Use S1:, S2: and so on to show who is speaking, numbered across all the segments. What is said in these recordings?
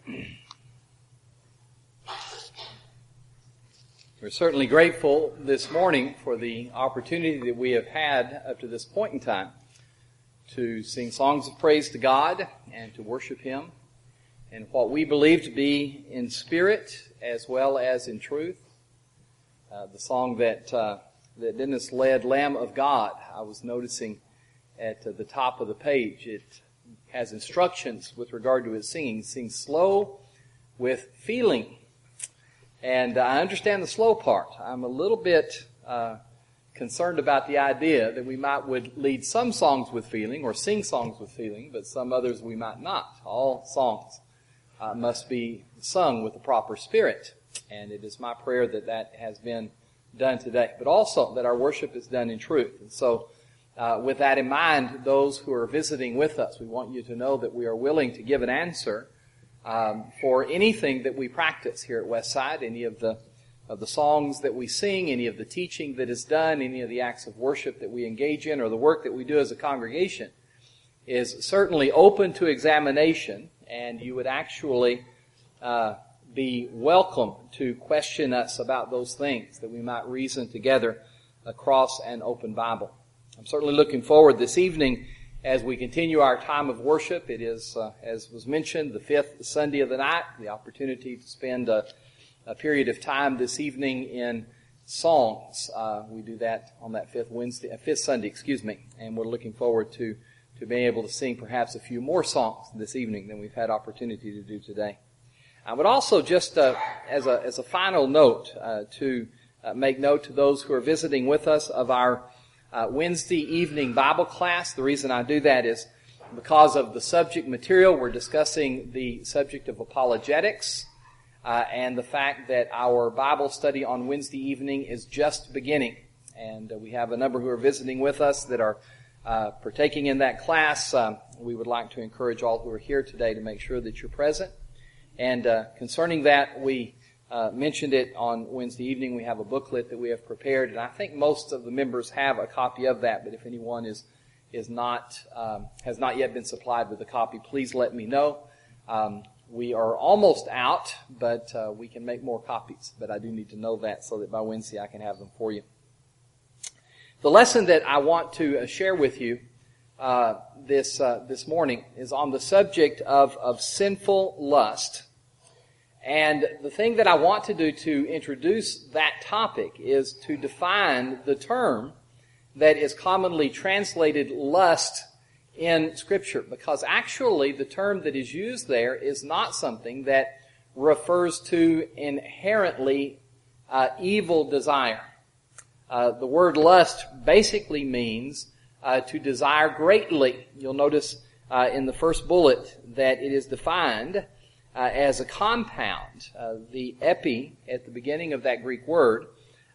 S1: We're certainly grateful this morning for the opportunity that we have had up to this point in time to sing songs of praise to God and to worship Him in what we believe to be in spirit as well as in truth. The song that Dennis led, Lamb of God, I was noticing at the top of the page. It has instructions with regard to its singing. Sing slow with feeling. And I understand the slow part. I'm a little bit concerned about the idea that we would lead some songs with feeling or sing songs with feeling, but some others we might not. All songs must be sung with the proper spirit. And it is my prayer that that has been done today. But also that our worship is done in truth. And so with that in mind, those who are visiting with us, we want you to know that we are willing to give an answer for anything that we practice here at Westside, any of the songs that we sing, any of the teaching that is done, any of the acts of worship that we engage in, or the work that we do as a congregation is certainly open to examination, and you would actually be welcome to question us about those things, that we might reason together across an open Bible. I'm certainly looking forward this evening as we continue our time of worship. It is, as was mentioned, the fifth Sunday of the night, the opportunity to spend a period of time this evening in songs. We do that on that fifth Sunday, and we're looking forward to being able to sing perhaps a few more songs this evening than we've had opportunity to do today. I would also just, as a final note, to make note to those who are visiting with us of our Wednesday evening Bible class. The reason I do that is because of the subject material. We're discussing the subject of apologetics and the fact that our Bible study on Wednesday evening is just beginning. And we have a number who are visiting with us that are partaking in that class. We would like to encourage all who are here today to make sure that you're present. And concerning that, we mentioned it on Wednesday evening. We have a booklet that we have prepared, and I think most of the members have a copy of that. But if anyone has not yet been supplied with a copy, please let me know. We are almost out, but we can make more copies. But I do need to know that so that by Wednesday I can have them for you. The lesson that I want to share with you this morning is on the subject of sinful lust. And the thing that I want to do to introduce that topic is to define the term that is commonly translated lust in Scripture. Because actually the term that is used there is not something that refers to inherently evil desire. The word lust basically means to desire greatly. You'll notice in the first bullet that it is defined as a compound. The epi at the beginning of that Greek word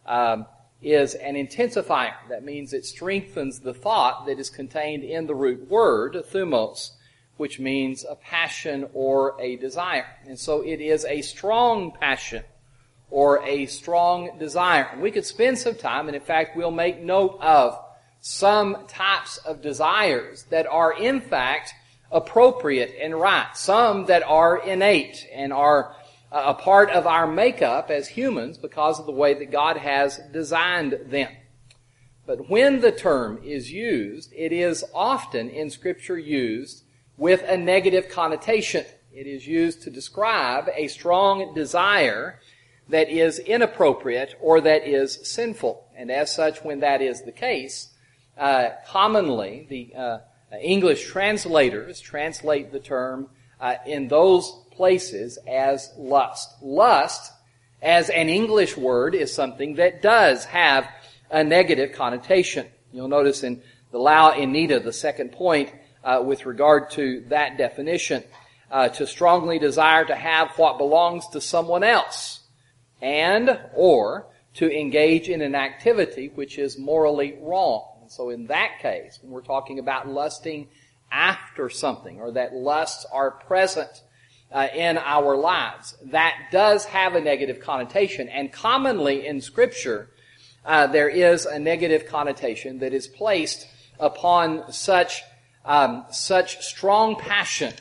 S1: is an intensifier. That means it strengthens the thought that is contained in the root word, thumos, which means a passion or a desire. And so it is a strong passion or a strong desire. And we could spend some time, and in fact we'll make note of some types of desires that are in fact appropriate and right. Some that are innate and are a part of our makeup as humans because of the way that God has designed them. But when the term is used, it is often in Scripture used with a negative connotation. It is used to describe a strong desire that is inappropriate or that is sinful. And as such, when that is the case, commonly the English translators translate the term in those places as lust. Lust, as an English word, is something that does have a negative connotation. You'll notice in the Lau Inida, the second point, with regard to that definition, to strongly desire to have what belongs to someone else, and or to engage in an activity which is morally wrong. So in that case, when we're talking about lusting after something, or that lusts are present in our lives, that does have a negative connotation. And commonly in Scripture, there is a negative connotation that is placed upon such strong passion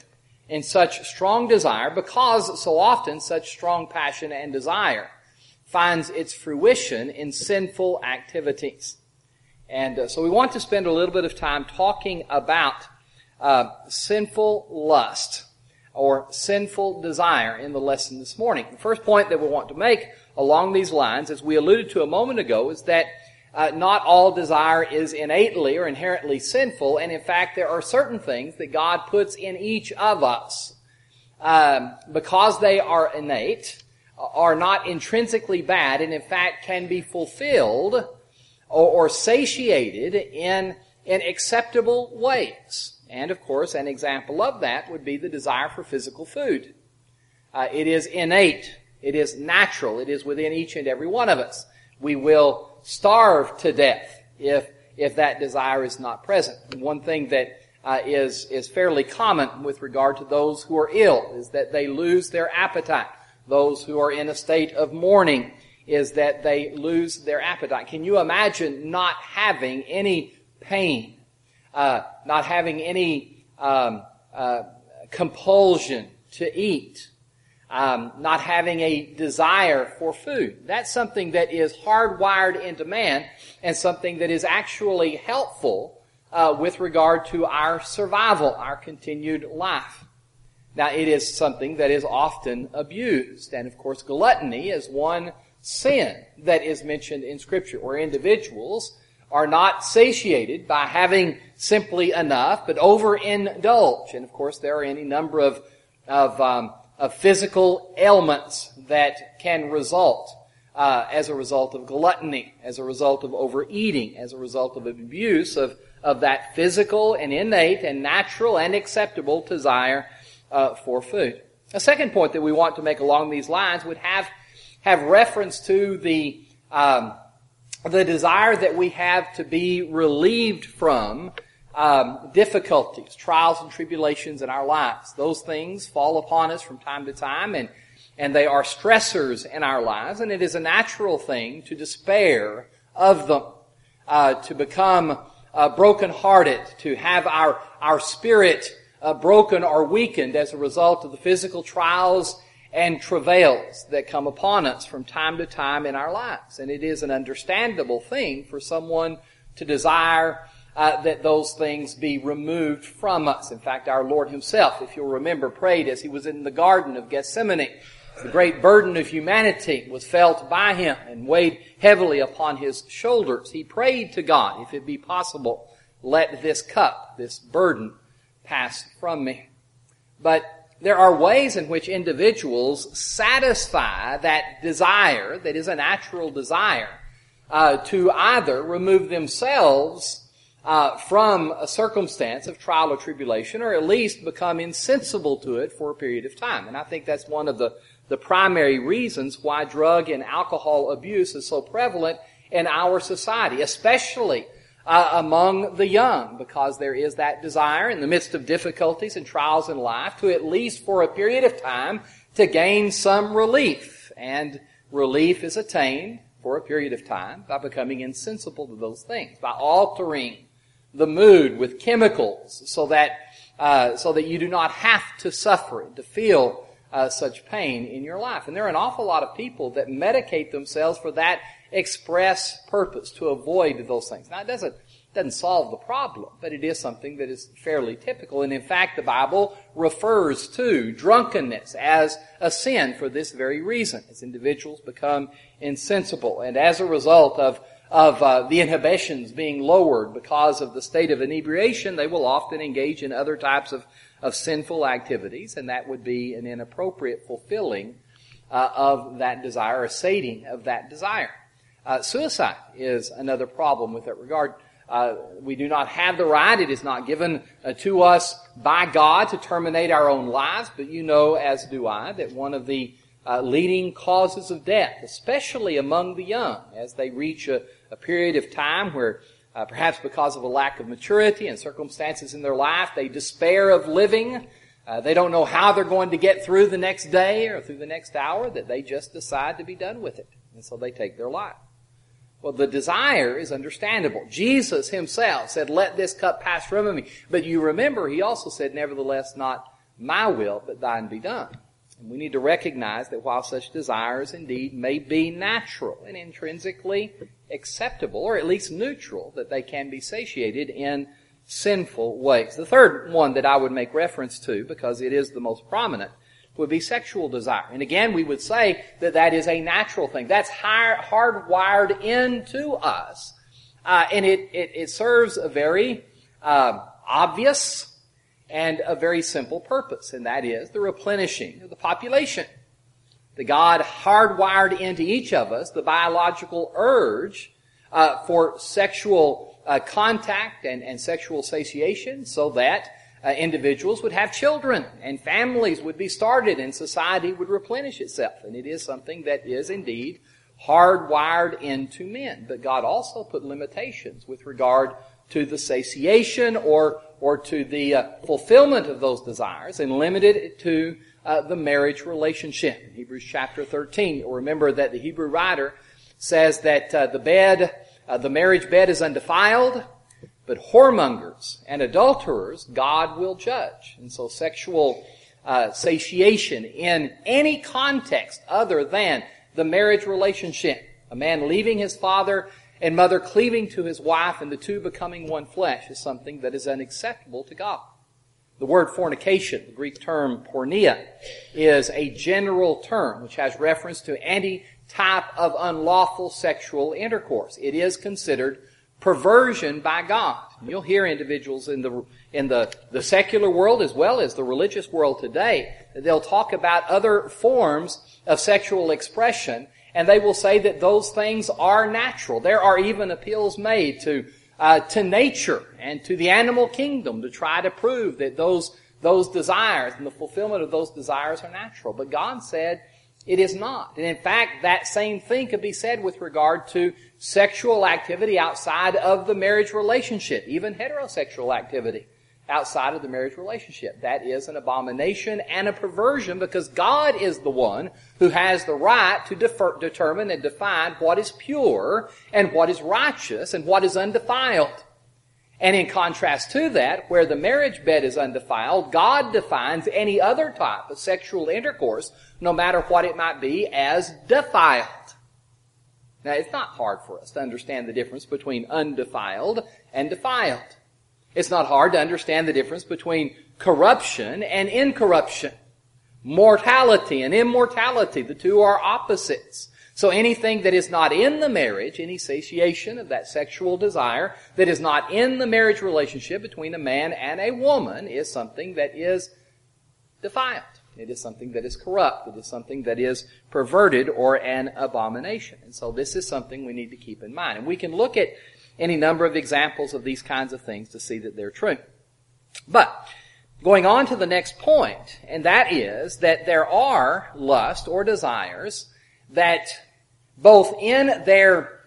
S1: in such strong desire because so often such strong passion and desire finds its fruition in sinful activities. And so we want to spend a little bit of time talking about sinful lust or sinful desire in the lesson this morning. The first point that we want to make along these lines, as we alluded to a moment ago, is that not all desire is innately or inherently sinful, and in fact there are certain things that God puts in each of us because they are innate, are not intrinsically bad, and in fact can be fulfilled or satiated in acceptable ways. And of course, an example of that would be the desire for physical food. It is innate. It is natural. It is within each and every one of us. We will starve to death if that desire is not present. And one thing that is fairly common with regard to those who are ill is that they lose their appetite. Those who are in a state of mourning is that they lose their appetite. Can you imagine not having any pain, not having any compulsion to eat, not having a desire for food? That's something that is hardwired into man and something that is actually helpful with regard to our survival, our continued life. Now, it is something that is often abused. And of course, gluttony is one sin that is mentioned in Scripture, where individuals are not satiated by having simply enough, but overindulge. And of course, there are any number of physical ailments that can result as a result of gluttony, as a result of overeating, as a result of abuse of that physical and innate and natural and acceptable desire for food. A second point that we want to make along these lines would have reference to the desire that we have to be relieved from difficulties, trials and tribulations in our lives. Those things fall upon us from time to time, and they are stressors in our lives, and it is a natural thing to despair of them, to become brokenhearted, to have our spirit broken or weakened as a result of the physical trials and travails that come upon us from time to time in our lives. And it is an understandable thing for someone to desire that those things be removed from us. In fact, our Lord Himself, if you'll remember, prayed as He was in the Garden of Gethsemane. The great burden of humanity was felt by Him and weighed heavily upon His shoulders. He prayed to God, if it be possible, let this cup, this burden, pass from me. But there are ways in which individuals satisfy that desire, that is a natural desire, to either remove themselves from a circumstance of trial or tribulation, or at least become insensible to it for a period of time. And I think that's one of the primary reasons why drug and alcohol abuse is so prevalent in our society, especially among the young, because there is that desire in the midst of difficulties and trials in life to, at least for a period of time, to gain some relief. And relief is attained for a period of time by becoming insensible to those things, by altering the mood with chemicals so that you do not have to suffer and to feel such pain in your life. And there are an awful lot of people that medicate themselves for that express purpose, to avoid those things. Now, it doesn't solve the problem, but it is something that is fairly typical. And in fact, the Bible refers to drunkenness as a sin for this very reason, as individuals become insensible. And as a result of the inhibitions being lowered because of the state of inebriation, they will often engage in other types of sinful activities, and that would be an inappropriate fulfilling of that desire, a sating of that desire. Suicide is another problem with that regard. We do not have the right, it is not given to us by God to terminate our own lives, but you know, as do I, that one of the leading causes of death, especially among the young, as they reach a period of time where perhaps because of a lack of maturity and circumstances in their life, they despair of living. They don't know how they're going to get through the next day or through the next hour, that they just decide to be done with it. And so they take their life. Well, the desire is understandable. Jesus Himself said, let this cup pass from me. But you remember, He also said, nevertheless, not my will, but thine be done. And we need to recognize that while such desires indeed may be natural and intrinsically acceptable, or at least neutral, that they can be satiated in sinful ways. The third one that I would make reference to, because it is the most prominent, would be sexual desire. And again, we would say that that is a natural thing. That's hardwired into us. And it serves a very obvious and a very simple purpose, and that is the replenishing of the population. The God hardwired into each of us the biological urge for sexual contact and sexual satiation, so that individuals would have children and families would be started and society would replenish itself. And it is something that is indeed hardwired into men. But God also put limitations with regard to the satiation or to the fulfillment of those desires, and limited it to the marriage relationship. In Hebrews chapter 13, you'll remember that the Hebrew writer says that the marriage bed is undefiled, but whoremongers and adulterers God will judge. And so sexual satiation in any context other than the marriage relationship, a man leaving his father and mother, cleaving to his wife, and the two becoming one flesh, is something that is unacceptable to God. The word fornication, the Greek term porneia, is a general term which has reference to any type of unlawful sexual intercourse. It is considered perversion by God. You'll hear individuals in the secular world as well as the religious world today, they'll talk about other forms of sexual expression, and they will say that those things are natural. There are even appeals made to nature and to the animal kingdom to try to prove that those desires and the fulfillment of those desires are natural. But God said it is not. And in fact, that same thing could be said with regard to sexual activity outside of the marriage relationship, even heterosexual activity outside of the marriage relationship. That is an abomination and a perversion, because God is the one who has the right to determine and define what is pure and what is righteous and what is undefiled. And in contrast to that, where the marriage bed is undefiled, God defines any other type of sexual intercourse, no matter what it might be, as defiled. Now, it's not hard for us to understand the difference between undefiled and defiled. It's not hard to understand the difference between corruption and incorruption. Mortality and immortality, the two are opposites. So anything that is not in the marriage, any satiation of that sexual desire that is not in the marriage relationship between a man and a woman, is something that is defiled. It is something that is corrupt. It is something that is perverted or an abomination. And so this is something we need to keep in mind. And we can look at any number of examples of these kinds of things to see that they're true. But going on to the next point, and that is that there are lust or desires that both in their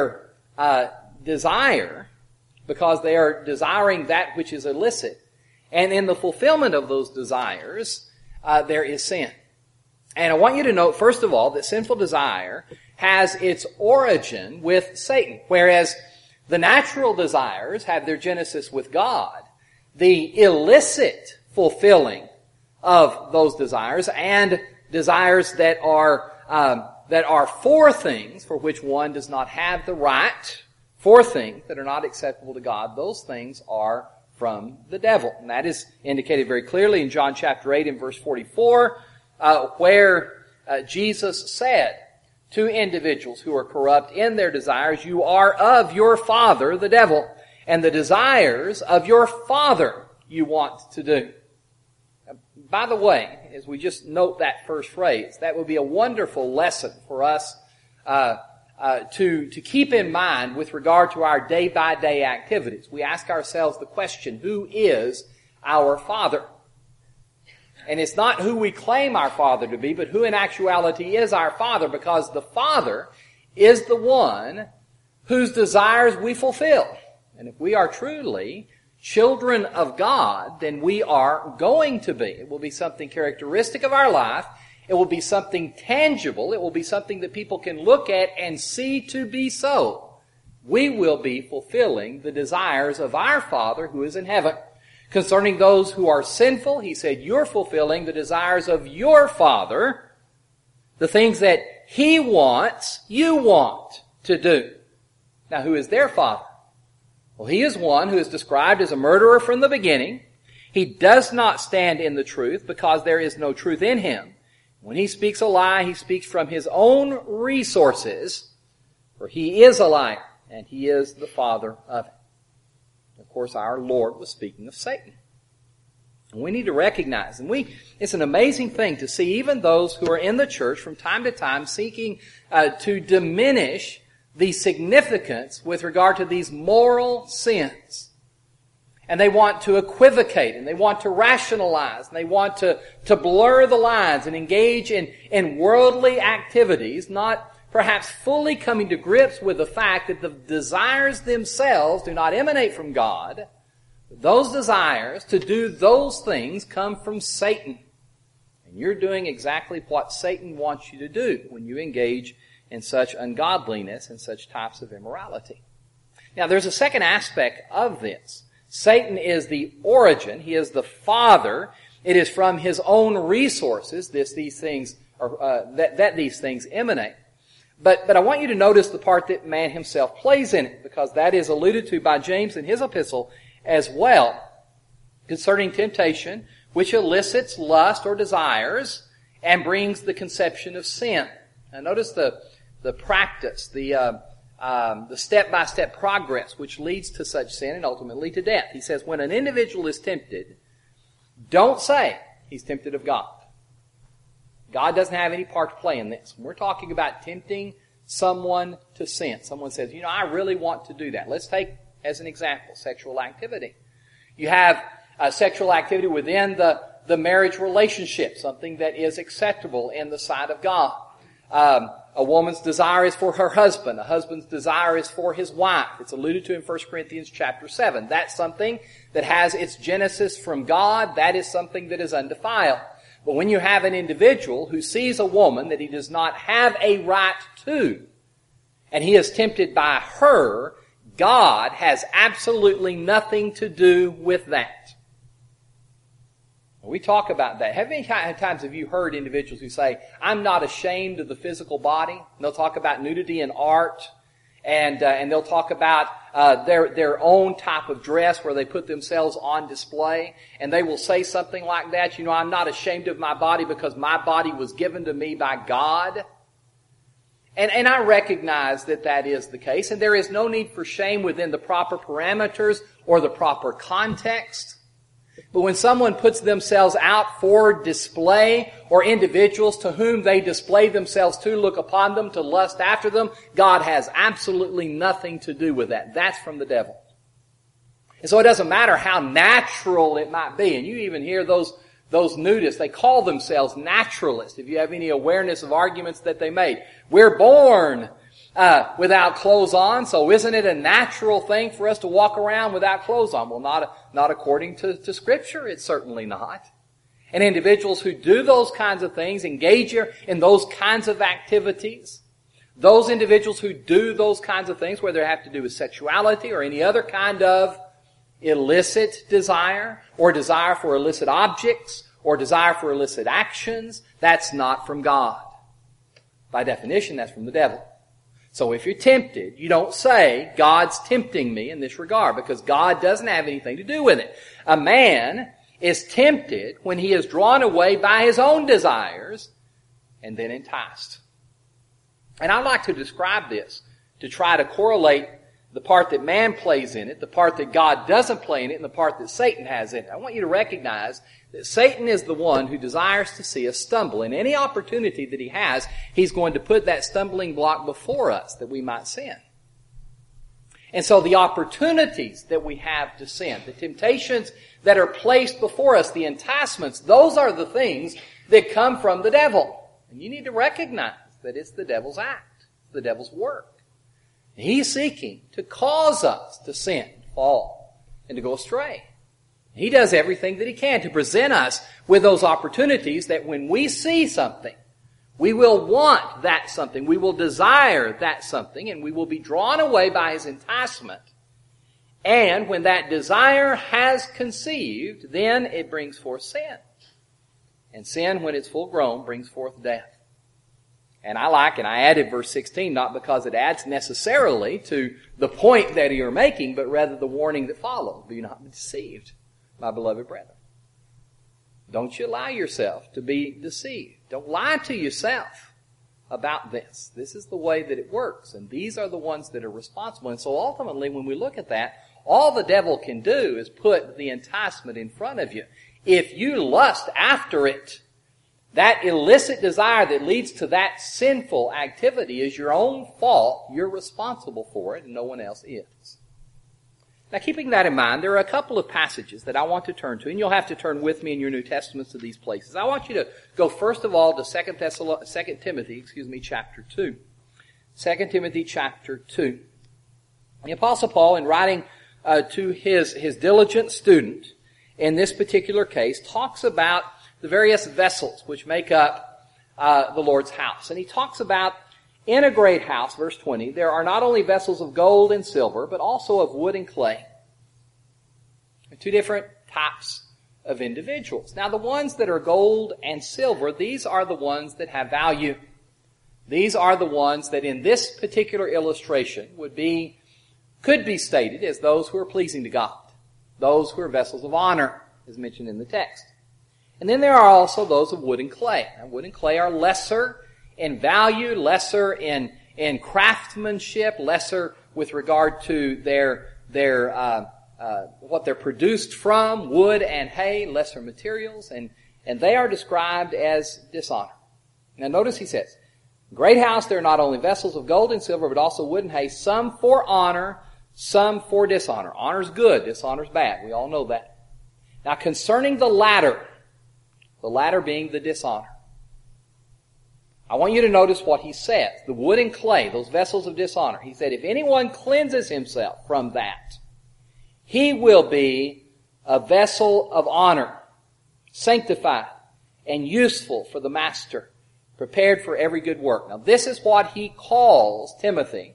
S1: desire, because they are desiring that which is illicit, and in the fulfillment of those desires, there is sin. And I want you to note, first of all, that sinful desire has its origin with Satan, whereas the natural desires have their genesis with God. The illicit fulfilling of those desires and desires that are for things for which one does not have the right, for things that are not acceptable to God, those things are from the devil. And that is indicated very clearly in John chapter 8 and verse 44, where Jesus said to individuals who are corrupt in their desires, "You are of your father, the devil, and the desires of your father you want to do." By the way, as we just note that first phrase, that would be a wonderful lesson for us to keep in mind with regard to our day-by-day activities. We ask ourselves the question, who is our Father? And it's not who we claim our Father to be, but who in actuality is our Father, because the Father is the one whose desires we fulfill. And if we are truly children of God, then we are going to be. It will be something characteristic of our life. It will be something tangible. It will be something that people can look at and see to be so. We will be fulfilling the desires of our Father who is in heaven. Concerning those who are sinful, he said, you're fulfilling the desires of your father. The things that he wants, you want to do. Now, who is their father? Well, he is one who is described as a murderer from the beginning. He does not stand in the truth because there is no truth in him. When he speaks a lie, he speaks from his own resources, for he is a liar, and he is the father of it. Of course, our Lord was speaking of Satan. And we need to recognize, it's an amazing thing to see even those who are in the church from time to time seeking to diminish the significance with regard to these moral sins. And they want to equivocate, and they want to rationalize, and they want to blur the lines and engage in worldly activities, not perhaps fully coming to grips with the fact that the desires themselves do not emanate from God. Those desires to do those things come from Satan. And you're doing exactly what Satan wants you to do when you engage in such ungodliness and such types of immorality. Now, there's a second aspect of this. Satan is the origin. He is the father. It is from his own resources that these things emanate. But I want you to notice the part that man himself plays in it, because that is alluded to by James in his epistle as well, concerning temptation, which elicits lust or desires and brings the conception of sin. Now notice the practice, the step-by-step progress which leads to such sin and ultimately to death. He says, when an individual is tempted, don't say he's tempted of God. God doesn't have any part to play in this. When we're talking about tempting someone to sin, someone says, I really want to do that. Let's take, as an example, sexual activity. You have sexual activity within the marriage relationship, something that is acceptable in the sight of God. A woman's desire is for her husband. A husband's desire is for his wife. It's alluded to in 1 Corinthians chapter 7. That's something that has its genesis from God. That is something that is undefiled. But when you have an individual who sees a woman that he does not have a right to, and he is tempted by her, God has absolutely nothing to do with that. We talk about that. How many times have you heard individuals who say, I'm not ashamed of the physical body? And they'll talk about nudity in art, and they'll talk about their own type of dress where they put themselves on display, and they will say something like that, I'm not ashamed of my body because my body was given to me by God. And I recognize that is the case, and there is no need for shame within the proper parameters or the proper context. But when someone puts themselves out for display, or individuals to whom they display themselves to look upon them, to lust after them, God has absolutely nothing to do with that. That's from the devil. And so it doesn't matter how natural it might be. And you even hear those nudists, they call themselves naturalists. If you have any awareness of arguments that they made. We're born without clothes on, so isn't it a natural thing for us to walk around without clothes on? Well, not according to Scripture. It's certainly not. And individuals who do those kinds of things, engage in those kinds of activities, those individuals who do those kinds of things, whether they have to do with sexuality or any other kind of illicit desire, or desire for illicit objects, or desire for illicit actions, that's not from God. By definition, that's from the devil. So if you're tempted, you don't say, God's tempting me in this regard, because God doesn't have anything to do with it. A man is tempted when he is drawn away by his own desires and then enticed. And I like to describe this to try to correlate the part that man plays in it, the part that God doesn't play in it, and the part that Satan has in it. I want you to recognize that Satan is the one who desires to see us stumble. In any opportunity that he has, he's going to put that stumbling block before us that we might sin. And so the opportunities that we have to sin, the temptations that are placed before us, the enticements, those are the things that come from the devil. And you need to recognize that it's the devil's act, it's the devil's work. He's seeking to cause us to sin, fall, and to go astray. He does everything that he can to present us with those opportunities that when we see something, we will want that something, we will desire that something, and we will be drawn away by his enticement. And when that desire has conceived, then it brings forth sin. And sin, when it's full grown, brings forth death. And I added verse 16, not because it adds necessarily to the point that you're making, but rather the warning that follows. Be not deceived, my beloved brethren. Don't you allow yourself to be deceived. Don't lie to yourself about this. This is the way that it works, and these are the ones that are responsible. And so ultimately, when we look at that, all the devil can do is put the enticement in front of you. If you lust after it, that illicit desire that leads to that sinful activity is your own fault. You're responsible for it, and no one else is. Now, keeping that in mind, there are a couple of passages that I want to turn to, and you'll have to turn with me in your New Testaments to these places. I want you to go first of all to 2 Timothy chapter 2. 2 Timothy chapter 2. The Apostle Paul, in writing to his diligent student, in this particular case, talks about the various vessels which make up the Lord's house. And he talks about, in a great house, verse 20, there are not only vessels of gold and silver, but also of wood and clay. Two different types of individuals. Now, the ones that are gold and silver, these are the ones that have value. These are the ones that in this particular illustration could be stated as those who are pleasing to God. Those who are vessels of honor, as mentioned in the text. And then there are also those of wood and clay. Now, wood and clay are lesser in value, lesser in craftsmanship, lesser with regard to their what they're produced from, wood and hay, lesser materials, and they are described as dishonor. Now notice he says, great house, there are not only vessels of gold and silver, but also wood and hay, some for honor, some for dishonor. Honor's good, dishonor's bad. We all know that. Now concerning the latter being the dishonor, I want you to notice what he says. The wood and clay, those vessels of dishonor. He said, if anyone cleanses himself from that, he will be a vessel of honor, sanctified and useful for the master, prepared for every good work. Now this is what he calls Timothy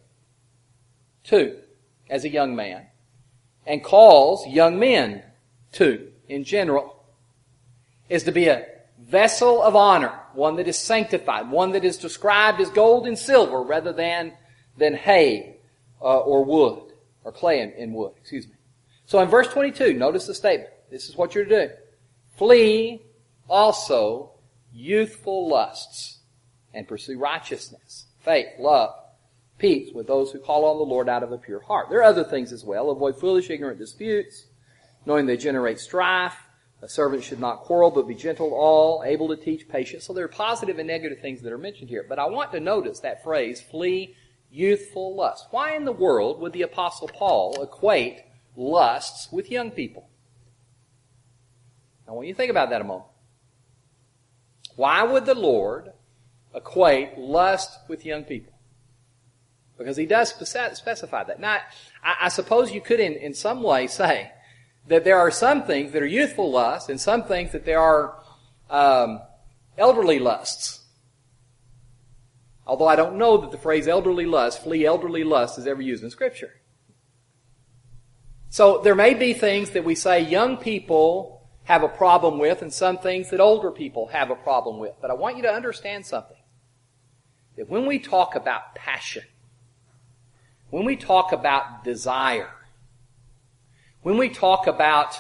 S1: to as a young man, and calls young men to in general, is to be a vessel of honor, one that is sanctified, one that is described as gold and silver rather than hay or wood, or clay and wood, So in verse 22, notice the statement. This is what you're to do. Flee also youthful lusts, and pursue righteousness, faith, love, peace with those who call on the Lord out of a pure heart. There are other things as well. Avoid foolish, ignorant disputes, knowing they generate strife. A servant should not quarrel, but be gentle to all, able to teach, patient. So there are positive and negative things that are mentioned here. But I want to notice that phrase, flee youthful lusts. Why in the world would the Apostle Paul equate lusts with young people? Now, when you think about that a moment, why would the Lord equate lust with young people? Because he does specify that. Now, I suppose you could in some way say that there are some things that are youthful lusts and some things that there are elderly lusts. Although I don't know that the phrase elderly lust, flee elderly lust, is ever used in Scripture. So there may be things that we say young people have a problem with and some things that older people have a problem with. But I want you to understand something. That when we talk about passion, when we talk about desire, when we talk about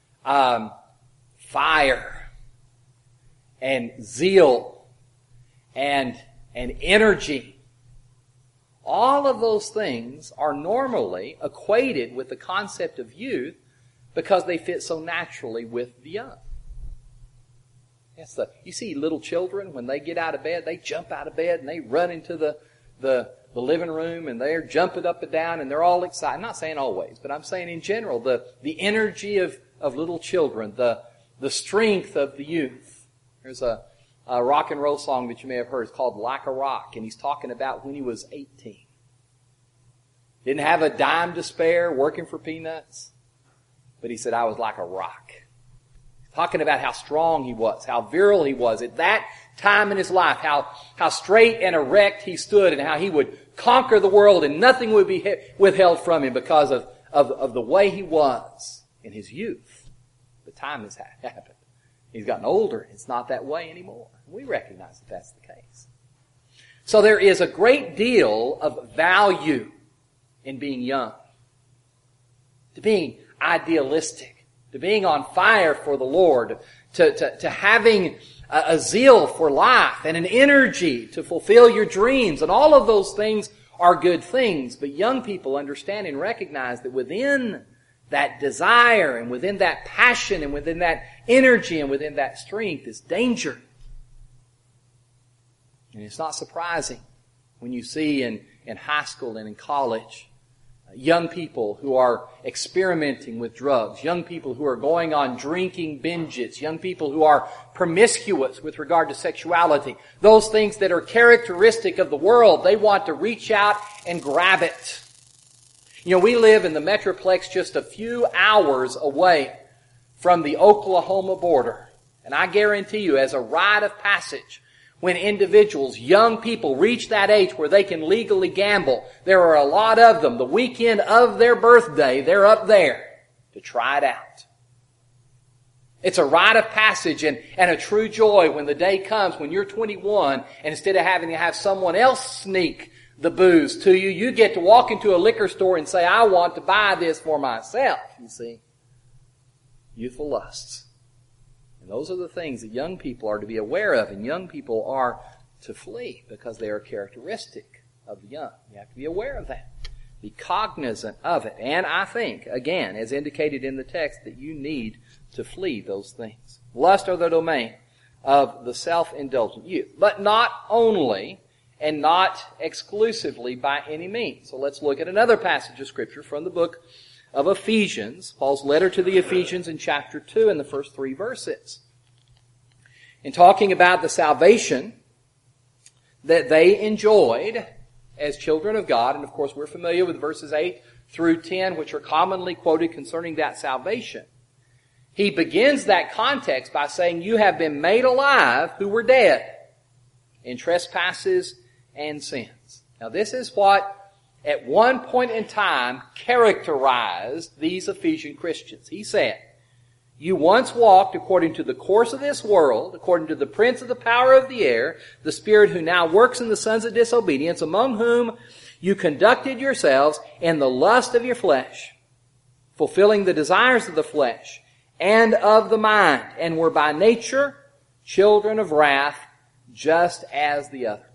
S1: fire and zeal and energy, all of those things are normally equated with the concept of youth because they fit so naturally with the young. You see little children, when they get out of bed, they jump out of bed and they run into the living room and they're jumping up and down and they're all excited. I'm not saying always, but I'm saying in general, the energy of little children, the strength of the youth. There's a rock and roll song that you may have heard. It's called Like a Rock, and he's talking about when he was 18. Didn't have a dime to spare, working for peanuts, but he said, I was like a rock. Talking about how strong he was, how virile he was at that time in his life, how straight and erect he stood, and how he would conquer the world and nothing would be withheld from him because of the way he was in his youth. But time has happened. He's gotten older. It's not that way anymore. We recognize that that's the case. So there is a great deal of value in being young, to being idealistic, to being on fire for the Lord, to having a zeal for life and an energy to fulfill your dreams. And all of those things are good things. But young people understand and recognize that within that desire and within that passion and within that energy and within that strength is danger. And it's not surprising when you see in high school and in college young people who are experimenting with drugs, young people who are going on drinking binges, young people who are promiscuous with regard to sexuality. Those things that are characteristic of the world, they want to reach out and grab it. You know, we live in the Metroplex just a few hours away from the Oklahoma border. And I guarantee you, as a rite of passage, when individuals, young people, reach that age where they can legally gamble, there are a lot of them. The weekend of their birthday, they're up there to try it out. It's a rite of passage and a true joy when the day comes when you're 21 and instead of having to have someone else sneak the booze to you, you get to walk into a liquor store and say, I want to buy this for myself. You see, youthful lusts. And those are the things that young people are to be aware of, and young people are to flee because they are characteristic of the young. You have to be aware of that. Be cognizant of it. And I think, again, as indicated in the text, that you need to flee those things. Lust are the domain of the self-indulgent youth. But not only and not exclusively by any means. So let's look at another passage of Scripture from the book of Ephesians, Paul's letter to the Ephesians in chapter 2 in the first 3 verses. In talking about the salvation that they enjoyed as children of God, and of course we're familiar with verses 8 through 10, which are commonly quoted concerning that salvation. He begins that context by saying, you have been made alive who were dead in trespasses and sins. Now this is what at one point in time characterized these Ephesian Christians. He said, you once walked according to the course of this world, according to the prince of the power of the air, the spirit who now works in the sons of disobedience, among whom you conducted yourselves in the lust of your flesh, fulfilling the desires of the flesh and of the mind, and were by nature children of wrath, just as the others.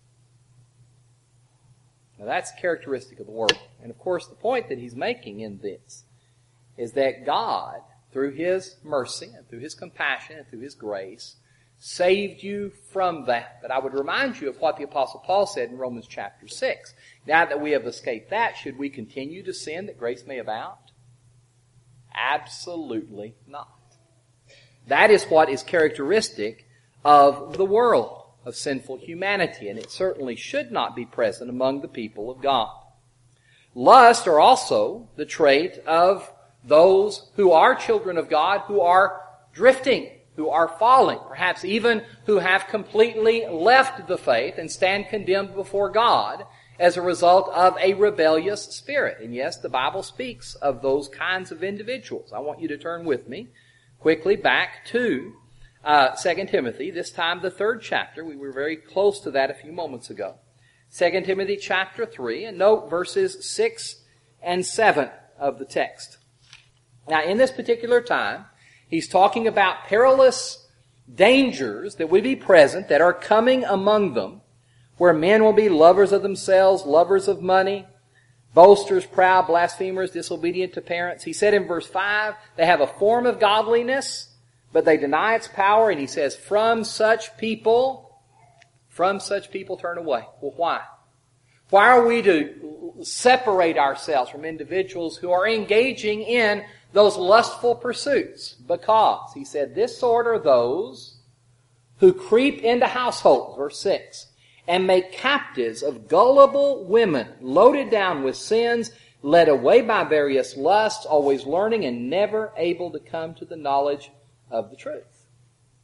S1: Now that's characteristic of the world. And of course the point that he's making in this is that God, through His mercy and through His compassion and through His grace, saved you from that. But I would remind you of what the Apostle Paul said in Romans chapter 6. Now that we have escaped that, should we continue to sin that grace may abound? Absolutely not. That is what is characteristic of the world, of sinful humanity, and it certainly should not be present among the people of God. Lust are also the trait of those who are children of God, who are drifting, who are falling, perhaps even who have completely left the faith and stand condemned before God as a result of a rebellious spirit. And yes, the Bible speaks of those kinds of individuals. I want you to turn with me quickly back to 2 Timothy, this time the 3rd chapter. We were very close to that a few moments ago. 2 Timothy chapter 3, and note verses 6 and 7 of the text. Now, in this particular time, he's talking about perilous dangers that would be present, that are coming among them, where men will be lovers of themselves, lovers of money, boasters, proud, blasphemers, disobedient to parents. He said in verse 5, they have a form of godliness, but they deny its power, and he says, from such people turn away. Well, why? Why are we to separate ourselves from individuals who are engaging in those lustful pursuits? Because, he said, this sort are those who creep into households, verse 6, and make captives of gullible women, loaded down with sins, led away by various lusts, always learning and never able to come to the knowledge of the truth.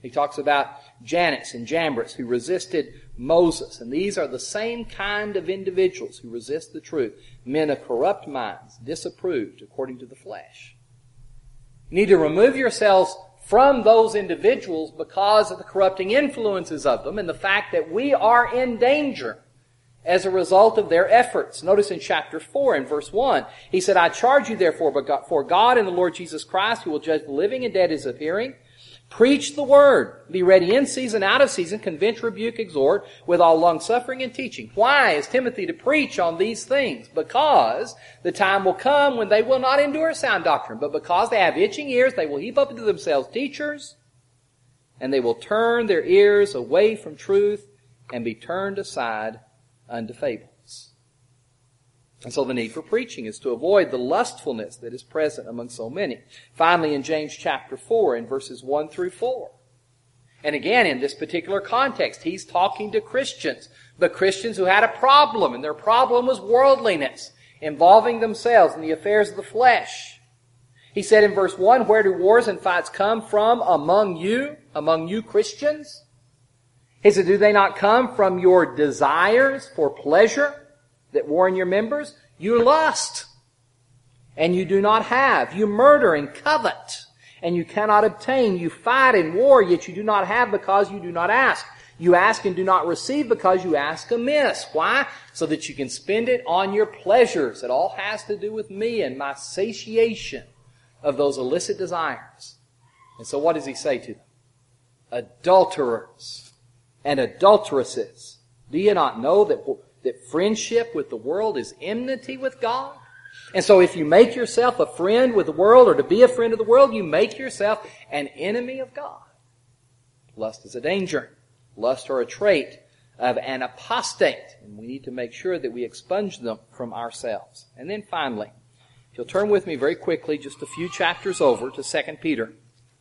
S1: He talks about Jannes and Jambres who resisted Moses. And these are the same kind of individuals who resist the truth. Men of corrupt minds, disapproved according to the flesh. You need to remove yourselves from those individuals because of the corrupting influences of them and the fact that we are in danger as a result of their efforts. Notice in chapter 4 in verse 1, he said, I charge you therefore before God and the Lord Jesus Christ, who will judge the living and dead as of hearing. Preach the word. Be ready in season, out of season. Convince, rebuke, exhort with all longsuffering and teaching. Why is Timothy to preach on these things? Because the time will come when they will not endure sound doctrine, but because they have itching ears, they will heap up unto themselves teachers, and they will turn their ears away from truth and be turned aside unto fables. And so the need for preaching is to avoid the lustfulness that is present among so many. Finally, in James chapter 4, in verses 1 through 4. And again, in this particular context, he's talking to Christians. The Christians who had a problem, and their problem was worldliness, involving themselves in the affairs of the flesh. He said in verse 1, where do wars and fights come from among you Christians? He said, do they not come from your desires for pleasure that war in your members? You lust, and you do not have. You murder and covet, and you cannot obtain. You fight and war, yet you do not have because you do not ask. You ask and do not receive because you ask amiss. Why? So that you can spend it on your pleasures. It all has to do with me and my satiation of those illicit desires. And so what does he say to them? Adulterers and adulteresses. Do you not know that friendship with the world is enmity with God? And so if you make yourself a friend with the world, or to be a friend of the world, you make yourself an enemy of God. Lust is a danger. Lust are a trait of an apostate. And we need to make sure that we expunge them from ourselves. And then finally, if you'll turn with me very quickly, just a few chapters over to 2 Peter.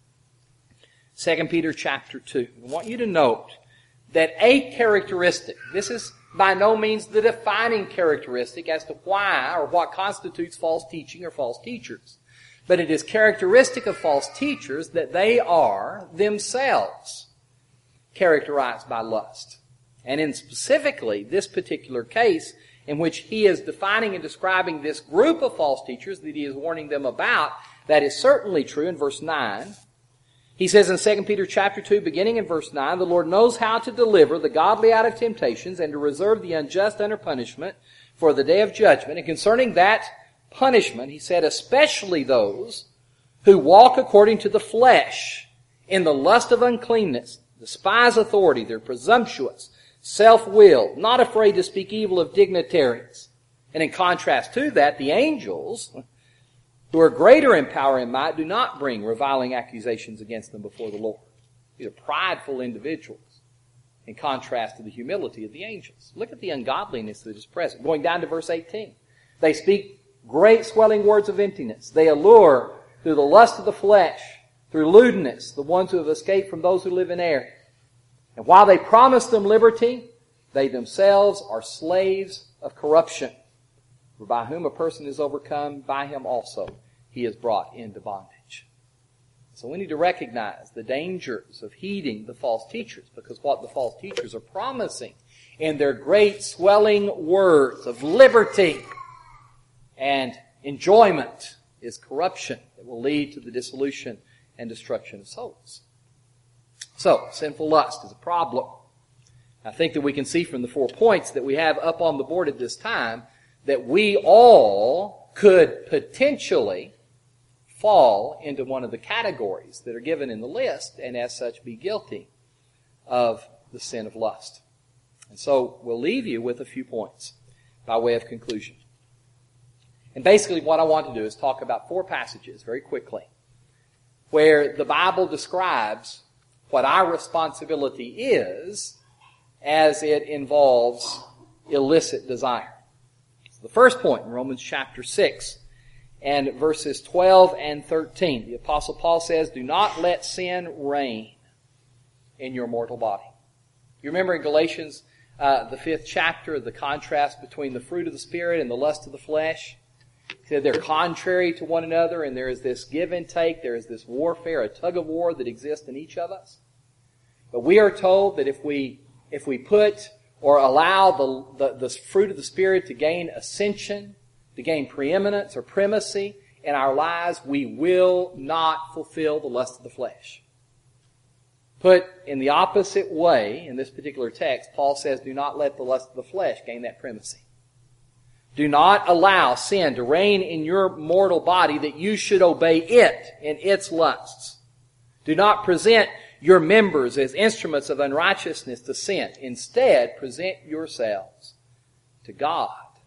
S1: 2 Peter chapter 2. I want you to note that a characteristic, this is by no means the defining characteristic as to why or what constitutes false teaching or false teachers. But it is characteristic of false teachers that they are themselves characterized by lust. And in specifically this particular case in which he is defining and describing this group of false teachers that he is warning them about, that is certainly true in verse 9. He says in 2 Peter chapter 2, beginning in verse 9, the Lord knows how to deliver the godly out of temptations and to reserve the unjust under punishment for the day of judgment. And concerning that punishment, he said, especially those who walk according to the flesh in the lust of uncleanness, despise authority, they're presumptuous, self-willed, not afraid to speak evil of dignitaries. And in contrast to that, the angels, who are greater in power and might, do not bring reviling accusations against them before the Lord. These are prideful individuals in contrast to the humility of the angels. Look at the ungodliness that is present. Going down to verse 18. They speak great swelling words of emptiness. They allure through the lust of the flesh, through lewdness, the ones who have escaped from those who live in error. And while they promise them liberty, they themselves are slaves of corruption. For by whom a person is overcome, by him also he is brought into bondage. So we need to recognize the dangers of heeding the false teachers, because what the false teachers are promising in their great swelling words of liberty and enjoyment is corruption that will lead to the dissolution and destruction of souls. So, sinful lust is a problem. I think that we can see from the 4 points that we have up on the board at this time that we all could potentially fall into one of the categories that are given in the list and as such be guilty of the sin of lust. And so we'll leave you with a few points by way of conclusion. And basically what I want to do is talk about 4 passages very quickly where the Bible describes what our responsibility is as it involves illicit desire. The first point in Romans chapter 6 and verses 12 and 13. The Apostle Paul says, do not let sin reign in your mortal body. You remember in Galatians, the 5th chapter, the contrast between the fruit of the Spirit and the lust of the flesh? He said they're contrary to one another, and there is this give and take, there is this warfare, a tug of war that exists in each of us. But we are told that if we put or allow the fruit of the Spirit to gain ascension, to gain preeminence or primacy in our lives, we will not fulfill the lust of the flesh. Put in the opposite way, in this particular text, Paul says, do not let the lust of the flesh gain that primacy. Do not allow sin to reign in your mortal body that you should obey it in its lusts. Do not present your members as instruments of unrighteousness to sin. Instead, present yourselves to God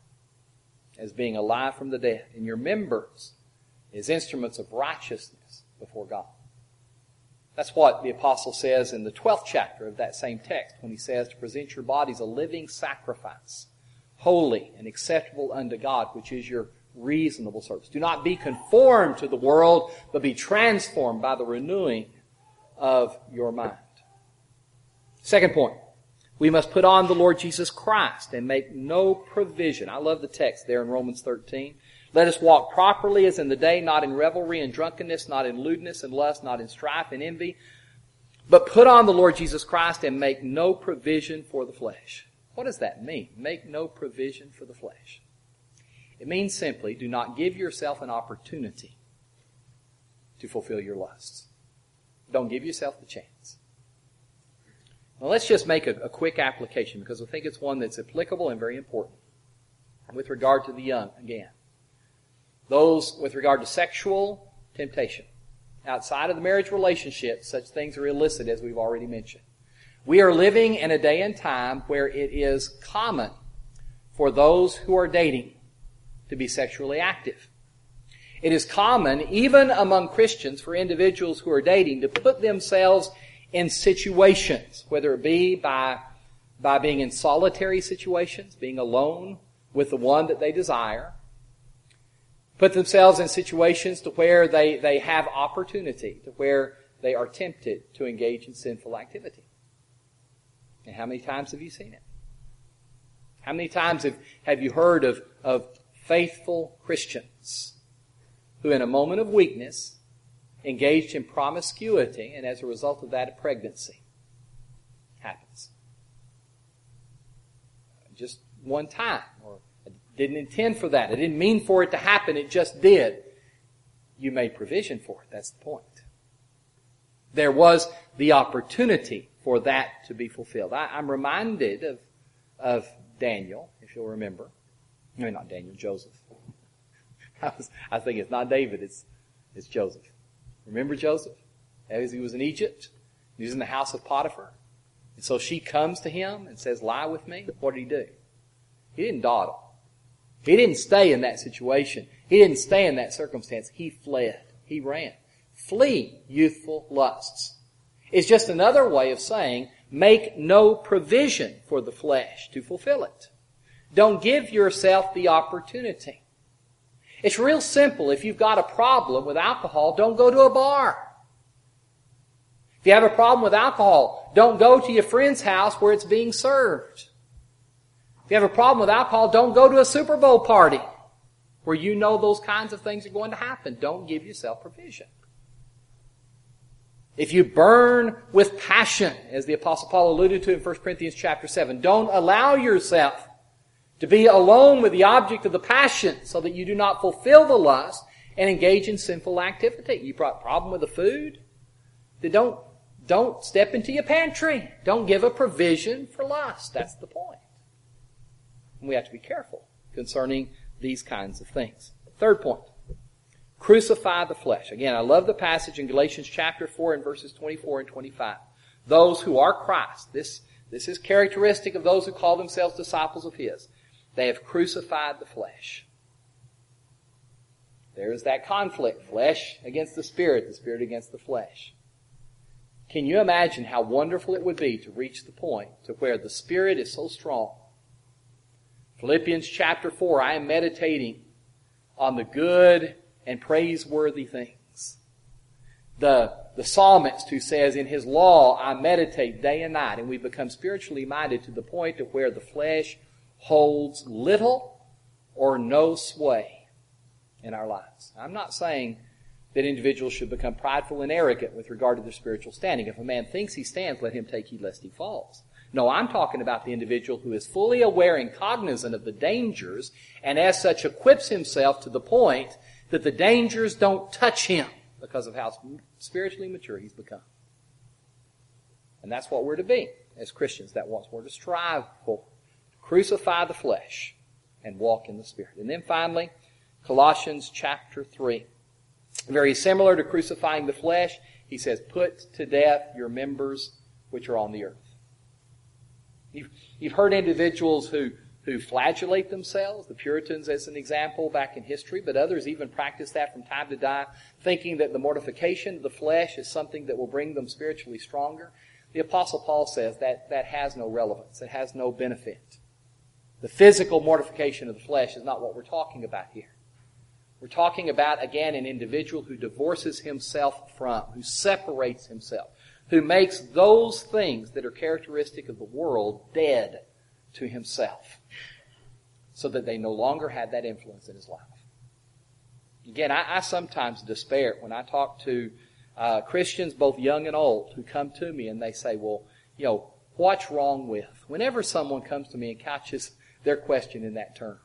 S1: as being alive from the dead, and your members as instruments of righteousness before God. That's what the apostle says in the 12th chapter of that same text when he says to present your bodies a living sacrifice, holy and acceptable unto God, which is your reasonable service. Do not be conformed to the world, but be transformed by the renewing of your mind. Second point, we must put on the Lord Jesus Christ and make no provision. I love the text there in Romans 13. Let us walk properly as in the day, not in revelry and drunkenness, not in lewdness and lust, not in strife and envy, but put on the Lord Jesus Christ and make no provision for the flesh. What does that mean? Make no provision for the flesh. It means simply, do not give yourself an opportunity to fulfill your lusts. Don't give yourself the chance. Now let's just make a quick application because I think it's one that's applicable and very important with regard to the young again. Those with regard to sexual temptation. Outside of the marriage relationship, such things are illicit as we've already mentioned. We are living in a day and time where it is common for those who are dating to be sexually active. It is common, even among Christians, for individuals who are dating to put themselves in situations, whether it be by being in solitary situations, being alone with the one that they desire, put themselves in situations to where they have opportunity, to where they are tempted to engage in sinful activity. And how many times have you seen it? How many times have you heard of faithful Christians who in a moment of weakness engaged in promiscuity, and as a result of that, a pregnancy happens? Just one time, or I didn't intend for that. I didn't mean for it to happen. It just did. You made provision for it. That's the point. There was the opportunity for that to be fulfilled. I'm reminded of Daniel, if you'll remember. No, not Daniel, Joseph. I was thinking it's not David, it's Joseph. Remember Joseph? As he was in Egypt, he was in the house of Potiphar. And so she comes to him and says, lie with me. What did he do? He didn't dawdle. He didn't stay in that situation. He didn't stay in that circumstance. He fled. He ran. Flee youthful lusts. It's just another way of saying, make no provision for the flesh to fulfill it. Don't give yourself the opportunity. It's real simple. If you've got a problem with alcohol, don't go to a bar. If you have a problem with alcohol, don't go to your friend's house where it's being served. If you have a problem with alcohol, don't go to a Super Bowl party where you know those kinds of things are going to happen. Don't give yourself provision. If you burn with passion, as the Apostle Paul alluded to in 1 Corinthians chapter 7, don't allow yourself to be alone with the object of the passion so that you do not fulfill the lust and engage in sinful activity. You brought a problem with the food? Then don't step into your pantry. Don't give a provision for lust. That's the point. And we have to be careful concerning these kinds of things. Third point. Crucify the flesh. Again, I love the passage in Galatians chapter 4 and verses 24 and 25. Those who are Christ. This is characteristic of those who call themselves disciples of His. They have crucified the flesh. There is that conflict. Flesh against the Spirit against the flesh. Can you imagine how wonderful it would be to reach the point to where the Spirit is so strong? Philippians chapter 4, I am meditating on the good and praiseworthy things. The psalmist who says, in his law I meditate day and night, and we become spiritually minded to the point to where the flesh holds little or no sway in our lives. I'm not saying that individuals should become prideful and arrogant with regard to their spiritual standing. If a man thinks he stands, let him take heed lest he falls. No, I'm talking about the individual who is fully aware and cognizant of the dangers, and as such equips himself to the point that the dangers don't touch him because of how spiritually mature he's become. And that's what we're to be as Christians. That's what we're to strive for. To crucify the flesh and walk in the Spirit. And then finally, Colossians chapter 3. Very similar to crucifying the flesh, he says, put to death your members which are on the earth. You've heard individuals who flagellate themselves, the Puritans as an example back in history, but others even practice that from time to time, thinking that the mortification of the flesh is something that will bring them spiritually stronger. The Apostle Paul says that has no relevance. It has no benefit. The physical mortification of the flesh is not what we're talking about here. We're talking about, again, an individual who divorces himself from, who separates himself, who makes those things that are characteristic of the world dead to himself, so that they no longer have that influence in his life. Again, I sometimes despair when I talk to Christians, both young and old, who come to me and they say, well, what's wrong with? Whenever someone comes to me and couches their question in that term.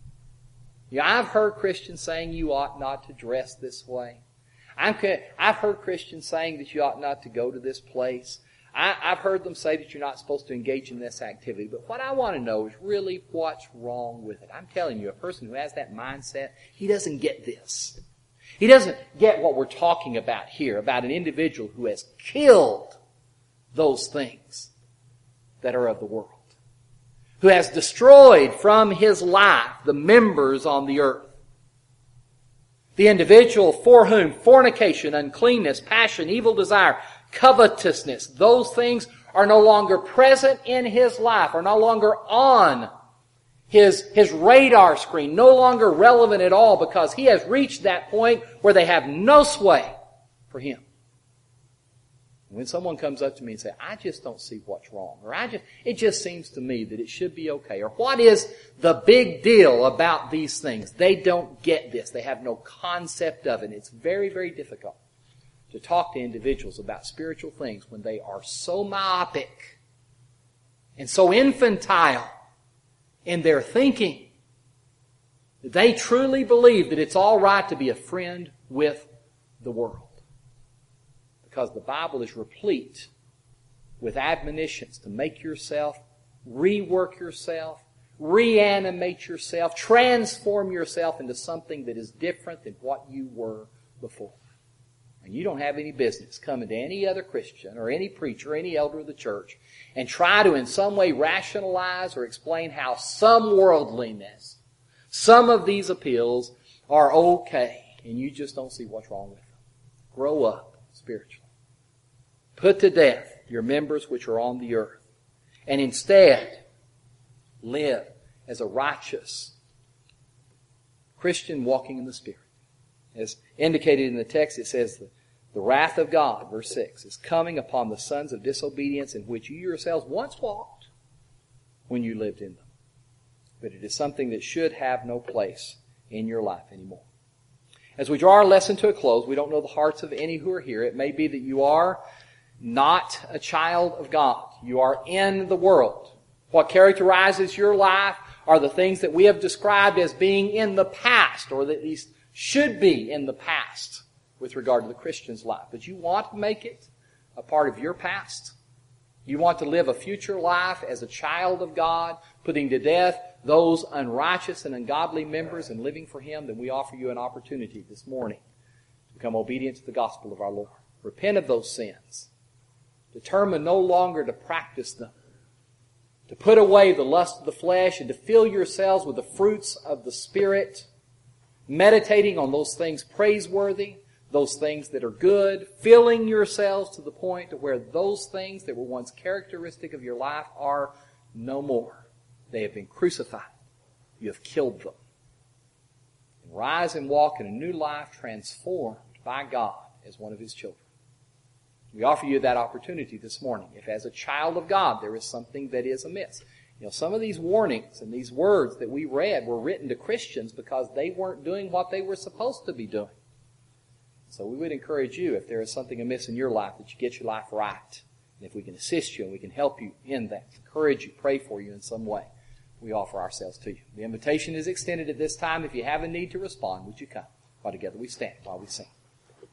S1: I've heard Christians saying you ought not to dress this way. I've heard Christians saying that you ought not to go to this place. I've heard them say that you're not supposed to engage in this activity. But what I want to know is really what's wrong with it. I'm telling you, a person who has that mindset, he doesn't get this. He doesn't get what we're talking about here, about an individual who has killed those things that are of the world, who has destroyed from his life the members on the earth. The individual for whom fornication, uncleanness, passion, evil desire, covetousness, those things are no longer present in his life, are no longer on his radar screen, no longer relevant at all, because he has reached that point where they have no sway for him. When someone comes up to me and says, I just don't see what's wrong, or it just seems to me that it should be okay, or what is the big deal about these things? They don't get this. They have no concept of it. It's very, very difficult to talk to individuals about spiritual things when they are so myopic and so infantile in their thinking that they truly believe that it's all right to be a friend with the world. Because the Bible is replete with admonitions to make yourself, rework yourself, reanimate yourself, transform yourself into something that is different than what you were before. And you don't have any business coming to any other Christian or any preacher or any elder of the church and try to in some way rationalize or explain how some worldliness, some of these appeals are okay, and you just don't see what's wrong with them. Grow up spiritually. Put to death your members which are on the earth, and instead live as a righteous Christian walking in the Spirit. As indicated in the text, it says, the wrath of God, verse 6, is coming upon the sons of disobedience in which you yourselves once walked when you lived in them. But it is something that should have no place in your life anymore. As we draw our lesson to a close, we don't know the hearts of any who are here. It may be that you are not a child of God. You are in the world. What characterizes your life are the things that we have described as being in the past, or at least should be in the past with regard to the Christian's life. But you want to make it a part of your past. You want to live a future life as a child of God, putting to death those unrighteous and ungodly members and living for Him. Then we offer you an opportunity this morning to become obedient to the gospel of our Lord. Repent of those sins. Determine no longer to practice them. To put away the lust of the flesh and to fill yourselves with the fruits of the Spirit, meditating on those things praiseworthy, those things that are good, filling yourselves to the point to where those things that were once characteristic of your life are no more. They have been crucified. You have killed them. And rise and walk in a new life transformed by God as one of His children. We offer you that opportunity this morning. If as a child of God there is something that is amiss. Some of these warnings and these words that we read were written to Christians because they weren't doing what they were supposed to be doing. So we would encourage you, if there is something amiss in your life, that you get your life right. And if we can assist you and we can help you in that, encourage you, pray for you in some way, we offer ourselves to you. The invitation is extended at this time. If you have a need to respond, would you come? While together we stand, while we sing.